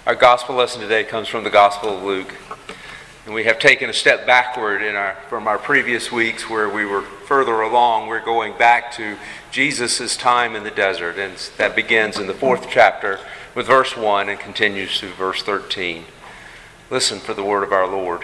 Our gospel lesson today comes from the Gospel of Luke. And we have taken a step backward from our previous weeks where we were further along. We're going back to Jesus' time in the desert. And that begins in the 4th chapter with verse 1 and continues through verse 13. Listen for the word of our Lord.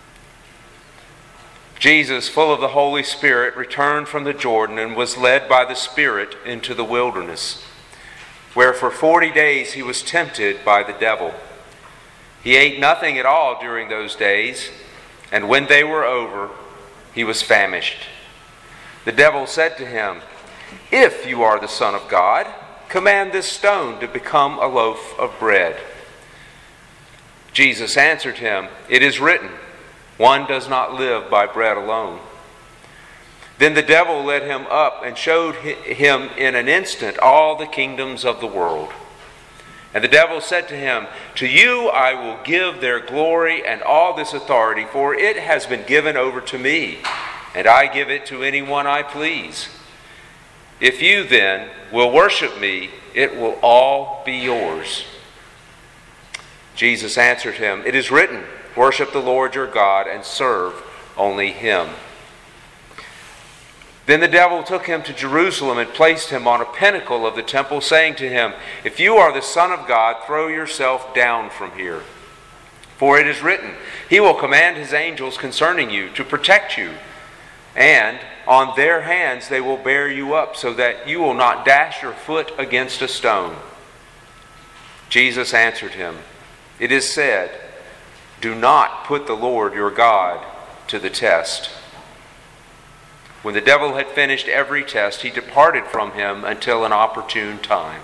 Jesus, full of the Holy Spirit, returned from the Jordan and was led by the Spirit into the wilderness, where for 40 days he was tempted by the devil. He ate nothing at all during those days, and when they were over, he was famished. The devil said to him, "If you are the Son of God, command this stone to become a loaf of bread." Jesus answered him, "It is written, one does not live by bread alone." Then the devil led him up and showed him in an instant all the kingdoms of the world. And the devil said to him, "To you I will give their glory and all this authority, for it has been given over to me, and I give it to anyone I please. If you then will worship me, it will all be yours." Jesus answered him, "It is written, worship the Lord your God and serve only him." Then the devil took him to Jerusalem and placed him on a pinnacle of the temple, saying to him, "If you are the Son of God, throw yourself down from here. For it is written, he will command his angels concerning you to protect you, and on their hands they will bear you up, so that you will not dash your foot against a stone." Jesus answered him, "It is said, do not put the Lord your God to the test." When the devil had finished every test, he departed from him until an opportune time.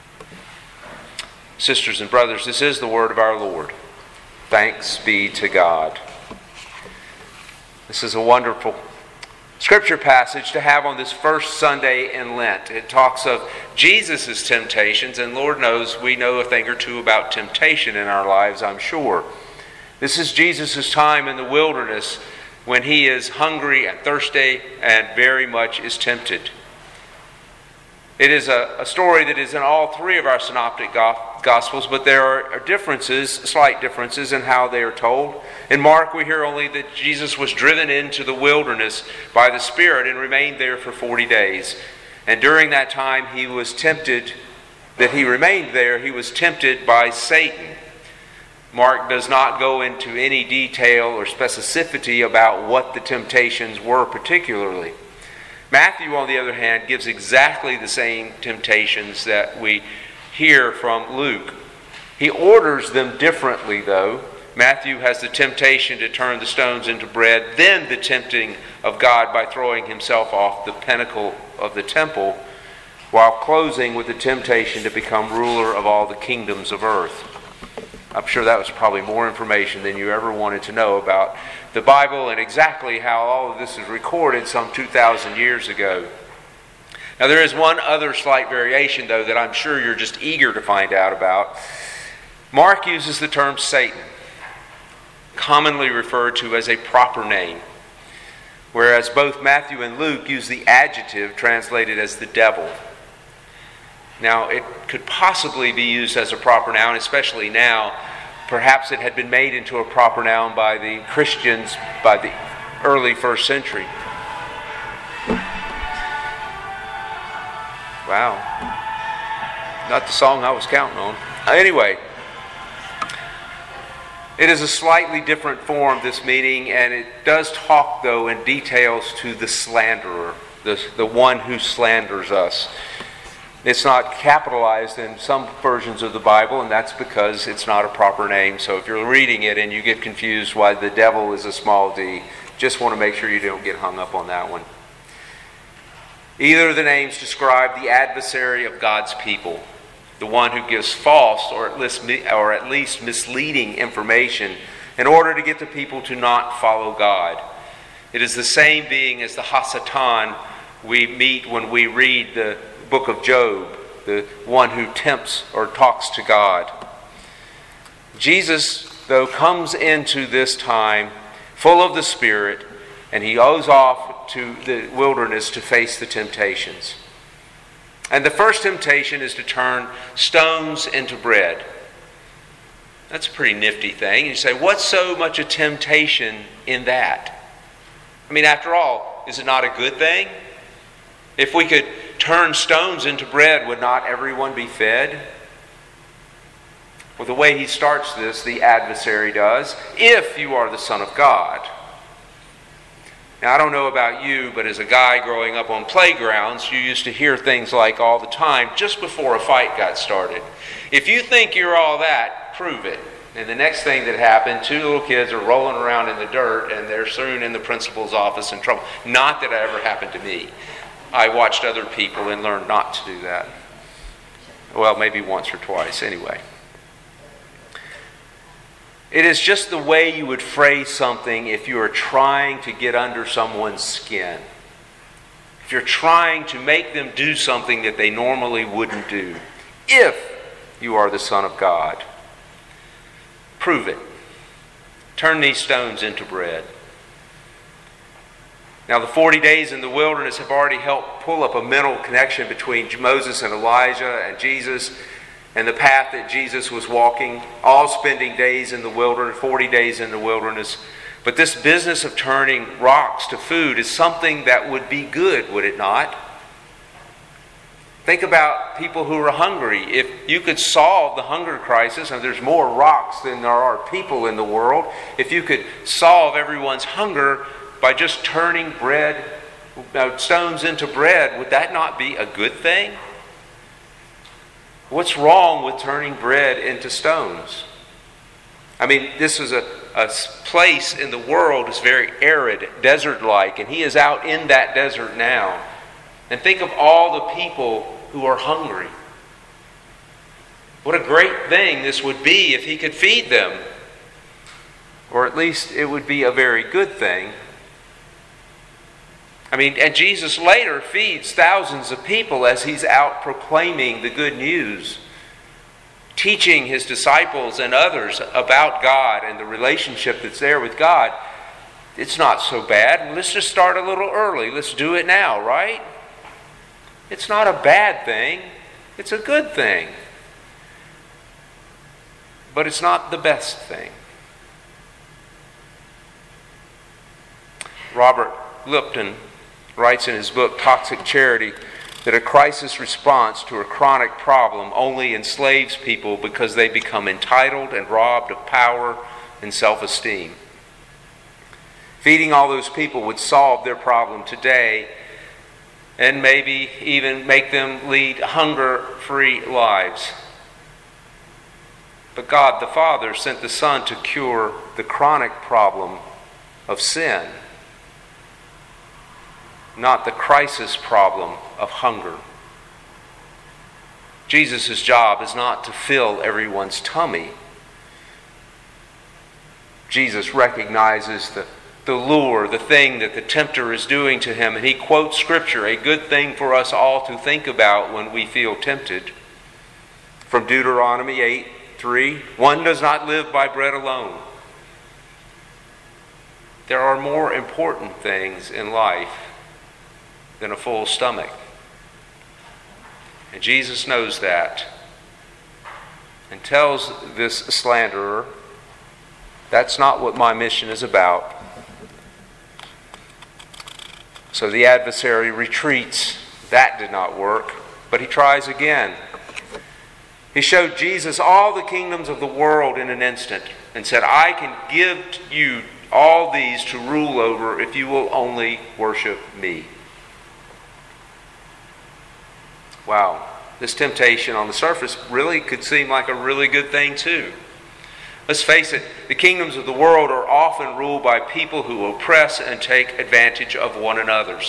Sisters and brothers, this is the word of our Lord. Thanks be to God. This is a wonderful scripture passage to have on this first Sunday in Lent. It talks of Jesus' temptations, and Lord knows we know a thing or two about temptation in our lives, I'm sure. This is Jesus' time in the wilderness when he is hungry and thirsty and very much is tempted. It is a story that is in all three of our synoptic gospels, but there are differences, slight differences in how they are told. In Mark, we hear only that Jesus was driven into the wilderness by the Spirit and remained there for 40 days. And during that time he was tempted by Satan. Mark does not go into any detail or specificity about what the temptations were particularly. Matthew, on the other hand, gives exactly the same temptations that we hear from Luke. He orders them differently, though. Matthew has the temptation to turn the stones into bread, then the tempting of God by throwing himself off the pinnacle of the temple, while closing with the temptation to become ruler of all the kingdoms of earth. I'm sure that was probably more information than you ever wanted to know about the Bible and exactly how all of this is recorded some 2,000 years ago. Now there is one other slight variation, though, that I'm sure you're just eager to find out about. Mark uses the term Satan, commonly referred to as a proper name, whereas both Matthew and Luke use the adjective translated as the devil. Now, it could possibly be used as a proper noun, especially now. Perhaps it had been made into a proper noun by the Christians by the early 1st century. Wow. Not the song I was counting on. Anyway, it is a slightly different form, this meaning, and it does talk, though, in details to the slanderer, the one who slanders us. It's not capitalized in some versions of the Bible, and that's because it's not a proper name. So if you're reading it and you get confused why the devil is a small d, just want to make sure you don't get hung up on that one. Either of the names describe the adversary of God's people, the one who gives false or at least misleading information in order to get the people to not follow God. It is the same being as the Hasatan we meet when we read the book of Job, the one who tempts or talks to God. Jesus, though, comes into this time full of the Spirit, and he goes off to the wilderness to face the temptations. And the first temptation is to turn stones into bread. That's a pretty nifty thing. And you say, what's so much a temptation in that? I mean, after all, is it not a good thing? If we could turn stones into bread, would not everyone be fed? Well, the way he starts this, the adversary does, if you are the Son of God. Now, I don't know about you, but as a guy growing up on playgrounds, you used to hear things like all the time, just before a fight got started. If you think you're all that, prove it. And the next thing that happened, two little kids are rolling around in the dirt, and they're soon in the principal's office in trouble. Not that it ever happened to me. I watched other people and learned not to do that. Well, maybe once or twice, anyway. It is just the way you would phrase something if you are trying to get under someone's skin. If you're trying to make them do something that they normally wouldn't do. If you are the Son of God, prove it. Turn these stones into bread. Now, the 40 days in the wilderness have already helped pull up a mental connection between Moses and Elijah and Jesus, and the path that Jesus was walking, all spending days in the wilderness, 40 days in the wilderness. But this business of turning rocks to food is something that would be good, would it not? Think about people who are hungry. If you could solve the hunger crisis, and there's more rocks than there are people in the world, if you could solve everyone's hunger by just turning stones into bread, would that not be a good thing? What's wrong with turning bread into stones? I mean, this is a place in the world that's very arid, desert-like, and he is out in that desert now. And think of all the people who are hungry. What a great thing this would be if he could feed them. Or at least it would be a very good thing. I mean, and Jesus later feeds thousands of people as he's out proclaiming the good news, teaching his disciples and others about God and the relationship that's there with God. It's not so bad. Let's just start a little early. Let's do it now, right? It's not a bad thing. It's a good thing. But it's not the best thing. Robert Lipton writes in his book, Toxic Charity, that a crisis response to a chronic problem only enslaves people because they become entitled and robbed of power and self-esteem. Feeding all those people would solve their problem today and maybe even make them lead hunger-free lives. But God the Father sent the Son to cure the chronic problem of sin, not the crisis problem of hunger. Jesus' job is not to fill everyone's tummy. Jesus recognizes the lure, the thing that the tempter is doing to him, and he quotes Scripture, a good thing for us all to think about when we feel tempted. From Deuteronomy 8:3, one does not live by bread alone. There are more important things in life than a full stomach. And Jesus knows that and tells this slanderer, that's not what my mission is about. So the adversary retreats. That did not work, but he tries again. He showed Jesus all the kingdoms of the world in an instant and said, I can give you all these to rule over if you will only worship me. Wow, this temptation on the surface really could seem like a really good thing too. Let's face it, the kingdoms of the world are often ruled by people who oppress and take advantage of one another.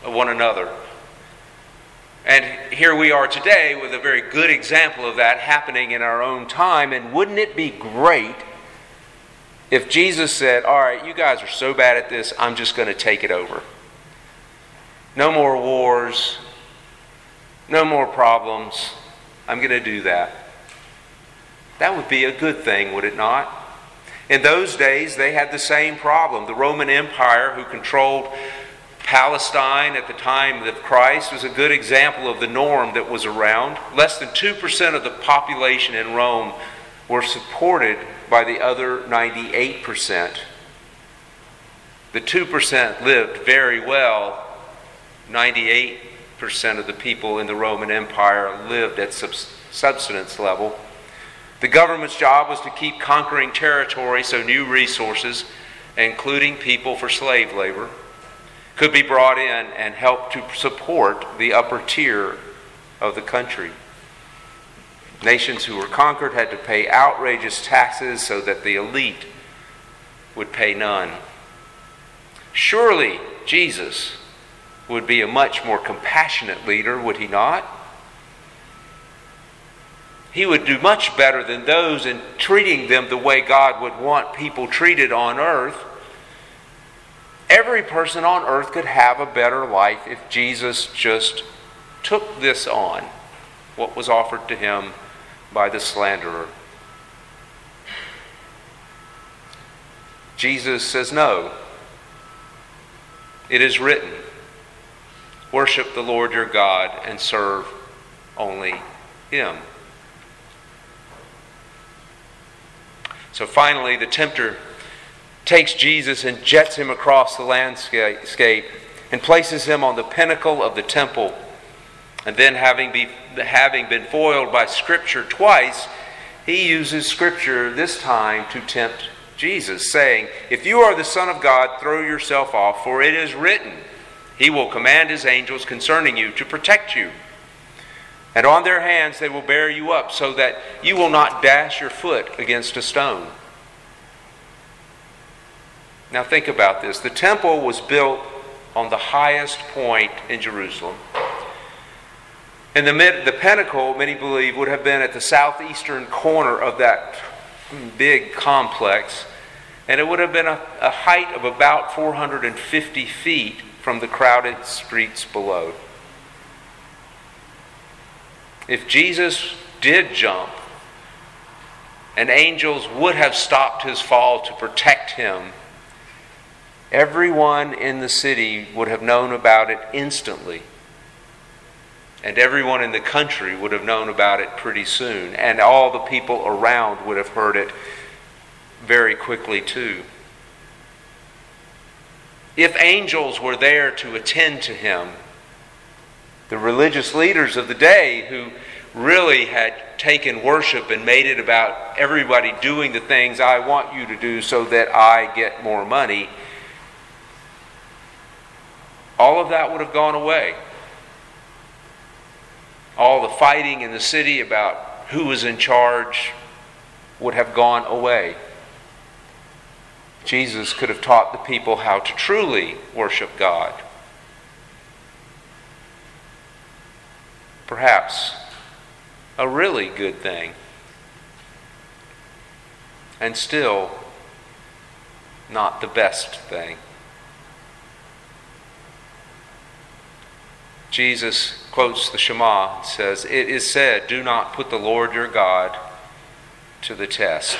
And here we are today with a very good example of that happening in our own time. And wouldn't it be great if Jesus said, all right, you guys are so bad at this, I'm just going to take it over. No more wars. No more problems. I'm going to do that. That would be a good thing, would it not? In those days, they had the same problem. The Roman Empire, who controlled Palestine at the time of Christ, was a good example of the norm that was around. Less than 2% of the population in Rome were supported by the other 98%. The 2% lived very well. 98% of the people in the Roman Empire lived at subsistence level. The government's job was to keep conquering territory so new resources, including people for slave labor, could be brought in and help to support the upper tier of the country. Nations who were conquered had to pay outrageous taxes so that the elite would pay none. Surely Jesus would be a much more compassionate leader, would he not? He would do much better than those in treating them the way God would want people treated on earth. Every person on earth could have a better life if Jesus just took this on, what was offered to him by the slanderer. Jesus says, no. It is written, worship the Lord your God and serve only him. So finally, the tempter takes Jesus and jets him across the landscape and places him on the pinnacle of the temple. And then having been foiled by Scripture twice, he uses Scripture this time to tempt Jesus, saying, if you are the Son of God, throw yourself off, for it is written, he will command his angels concerning you to protect you. And on their hands they will bear you up, so that you will not dash your foot against a stone. Now think about this. The temple was built on the highest point in Jerusalem. And the pinnacle, many believe, would have been at the southeastern corner of that big complex. And it would have been a height of about 450 feet from the crowded streets below. If Jesus did jump, and angels would have stopped his fall to protect him, everyone in the city would have known about it instantly. And everyone in the country would have known about it pretty soon. And all the people around would have heard it very quickly too. If angels were there to attend to him, the religious leaders of the day who really had taken worship and made it about everybody doing the things I want you to do so that I get more money, all of that would have gone away. All the fighting in the city about who was in charge would have gone away. Jesus could have taught the people how to truly worship God. Perhaps a really good thing. And still not the best thing. Jesus quotes the Shema and says, it is said, do not put the Lord your God to the test.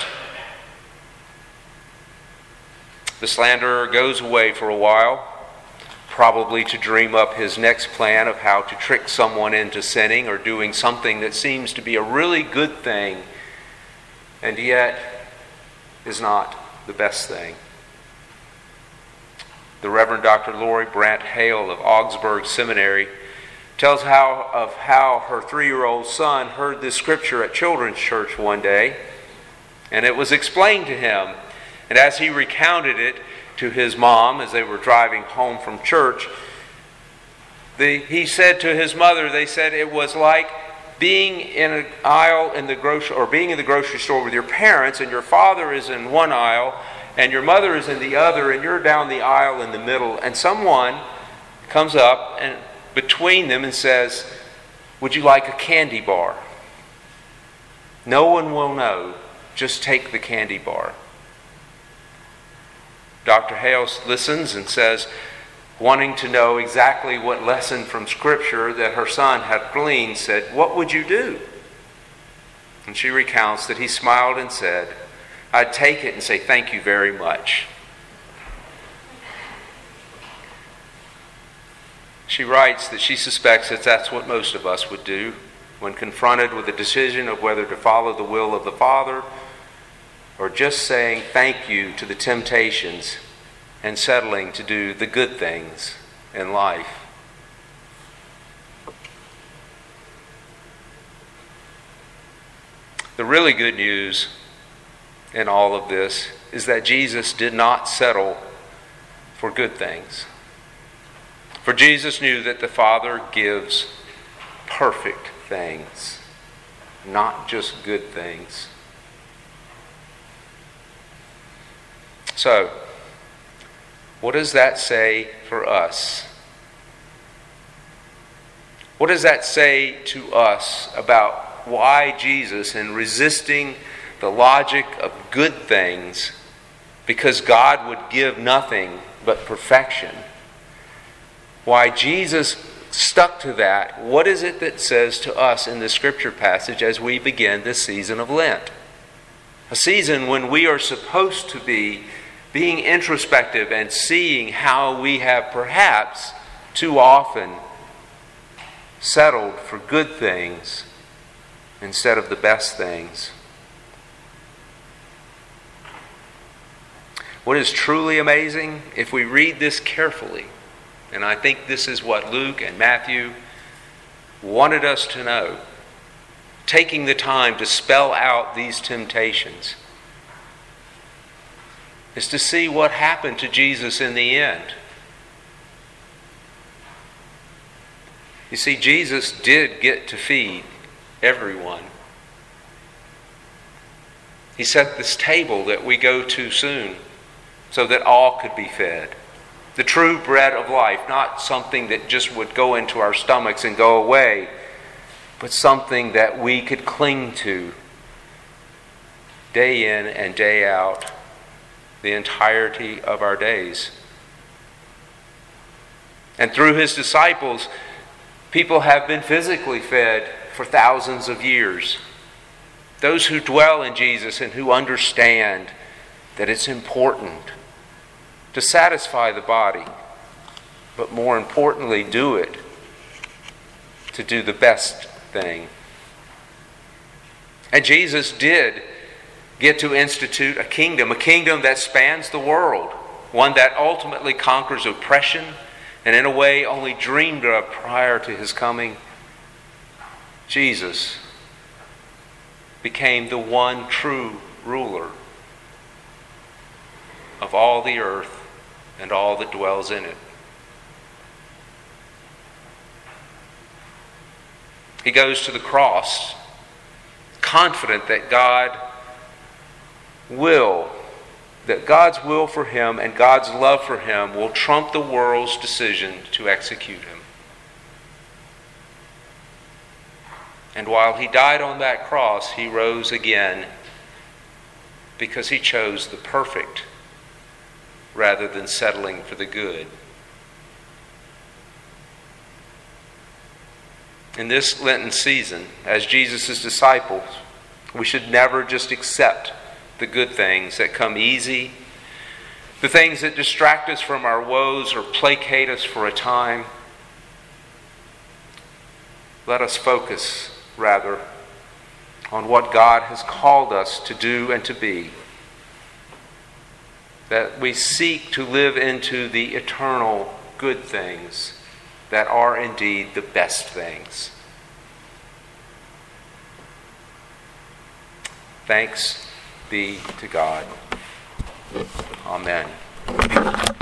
The slanderer goes away for a while, probably to dream up his next plan of how to trick someone into sinning or doing something that seems to be a really good thing and yet is not the best thing. The Reverend Dr. Lori Brandt Hale of Augsburg Seminary tells of how her 3-year-old son heard this scripture at children's church one day, and it was explained to him. And as he recounted it to his mom as they were driving home from church, he said to his mother, they said it was like being in an aisle in the grocery store with your parents, and your father is in one aisle and your mother is in the other, and you're down the aisle in the middle, and someone comes up and between them and says, would you like a candy bar? No one will know. Just take the candy bar. Dr. Hale listens and says, wanting to know exactly what lesson from Scripture that her son had gleaned, said, what would you do? And she recounts that he smiled and said, I'd take it and say thank you very much. She writes that she suspects that that's what most of us would do when confronted with the decision of whether to follow the will of the Father or just saying thank you to the temptations and settling to do the good things in life. The really good news in all of this is that Jesus did not settle for good things. For Jesus knew that the Father gives perfect things, not just good things. So, what does that say for us? What does that say to us about why Jesus, in resisting the logic of good things, because God would give nothing but perfection, why Jesus stuck to that? What is it that says to us in the scripture passage as we begin this season of Lent? A season when we are supposed to be being introspective and seeing how we have perhaps too often settled for good things instead of the best things. What is truly amazing, if we read this carefully, and I think this is what Luke and Matthew wanted us to know, taking the time to spell out these temptations, is to see what happened to Jesus in the end. You see, Jesus did get to feed everyone. He set this table that we go to soon so that all could be fed. The true bread of life, not something that just would go into our stomachs and go away, but something that we could cling to day in and day out, the entirety of our days. And through his disciples, people have been physically fed for thousands of years. Those who dwell in Jesus and who understand that it's important to satisfy the body, but more importantly, do it to do the best thing. And Jesus did get to institute a kingdom that spans the world, one that ultimately conquers oppression, and in a way only dreamed of prior to his coming. Jesus became the one true ruler of all the earth and all that dwells in it. He goes to the cross, confident that God's will for him and God's love for him will trump the world's decision to execute him. And while he died on that cross, he rose again because he chose the perfect rather than settling for the good. In this Lenten season, as Jesus' disciples, we should never just accept the good things that come easy, the things that distract us from our woes or placate us for a time. Let us focus, rather, on what God has called us to do and to be. That we seek to live into the eternal good things that are indeed the best things. Thanks be to God. Amen.